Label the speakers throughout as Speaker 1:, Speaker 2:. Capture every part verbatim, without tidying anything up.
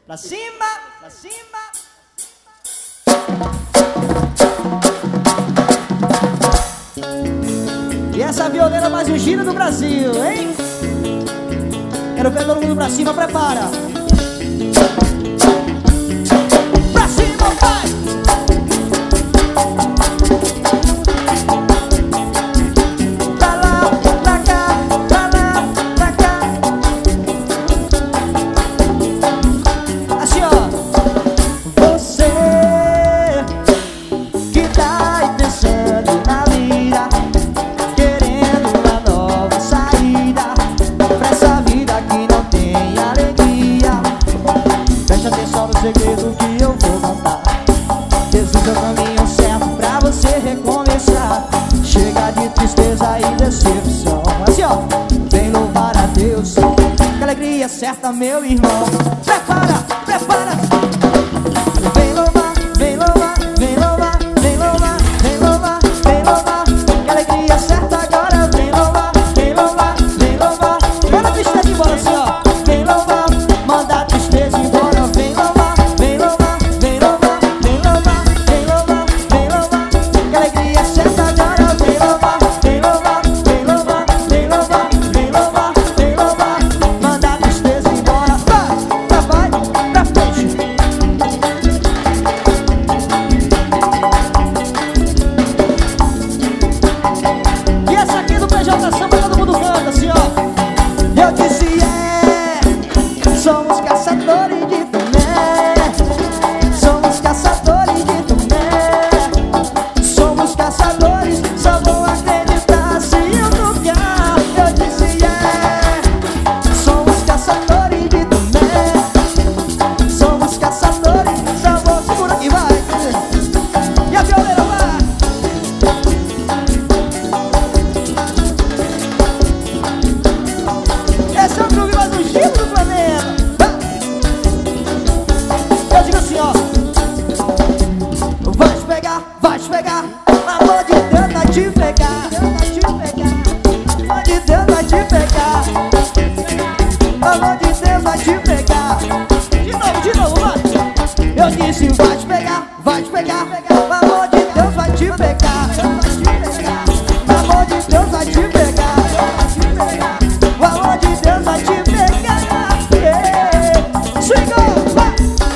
Speaker 1: Pra cima, pra cima. E essa violeira mais ungida do Brasil, hein? Quero ver todo mundo pra cima, prepara. Pra cima, vai! Pra lá, pra cá, pra lá, pra cá. Assim, ó. Você que tá aí pensando na vida, querendo uma nova saída pra essa vida que não tem alegria. Preste atenção no segredo que eu vou contar. Jesus é o caminho certo pra você recomeçar. Chega de tristeza e decepção. Assim, ó. Vem louvar a Deus, que alegria é certa, meu irmão. Prepara, prepara. Vem louvar, vem louvar, vem louvar, vem louvar, vem louvar, vem louvar, que alegria é certa agora. Vem louvar, vem louvar, vem louvar. Manda a tristeza embora, assim, ó. Vem louvar, manda a tristeza embora. Vem louvar, vem louvar, vem louvar, vem louvar, vem louvar, vem louvar, que alegria é certa agora. Vem louvar, vem louvar, vem louvar, vem louvar, vem louvar, vem louvar, manda a tristeza embora. Vai, vai, vai, pra frente. E essa aqui do P J Samba todo mundo canta assim, ó. Eu disse é, somos caçadores de Tomé, somos caçadores de Tomé, somos caçadores, só vou acreditar se eu tocar. Eu disse é, somos caçadores de Tomé, somos caçadores, só vou segura aqui, vai. E a violeira vai. Esse é o groove mais ungido do planeta. Eu digo assim, ó. Vai te pegar, vai te pegar, amor de Deus vai te pegar, amor de Deus vai te pegar, amor de Deus vai te pegar. De novo, de novo, vai. Eu disse vai te pegar, vai te pegar, amor de Deus vai te pegar, amor de Deus vai te pegar, o amor de Deus vai te pegar. Yeah. Chegou, vai.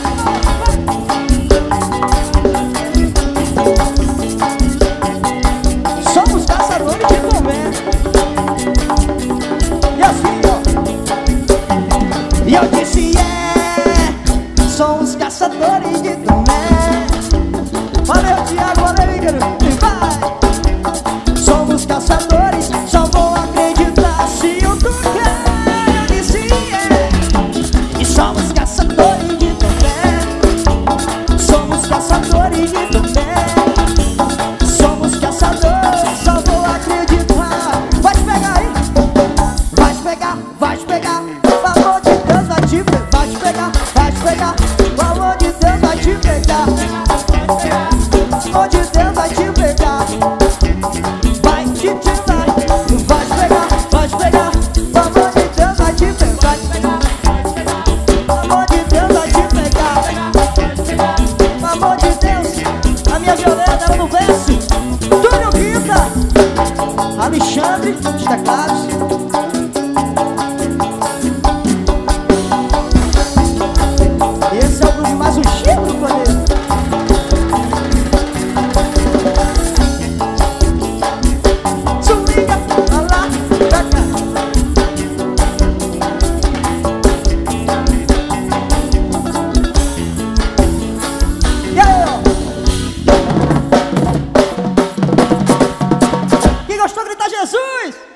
Speaker 1: Somos caçadores de Tomé. E assim, ó. E eu disse é, somos caçadores de Tomé. Valeu, Thiago, valeu, Ícaro. E vai. Somos caçadores, só vou acreditar se eu tocar. Eu disse é, e somos caçadores.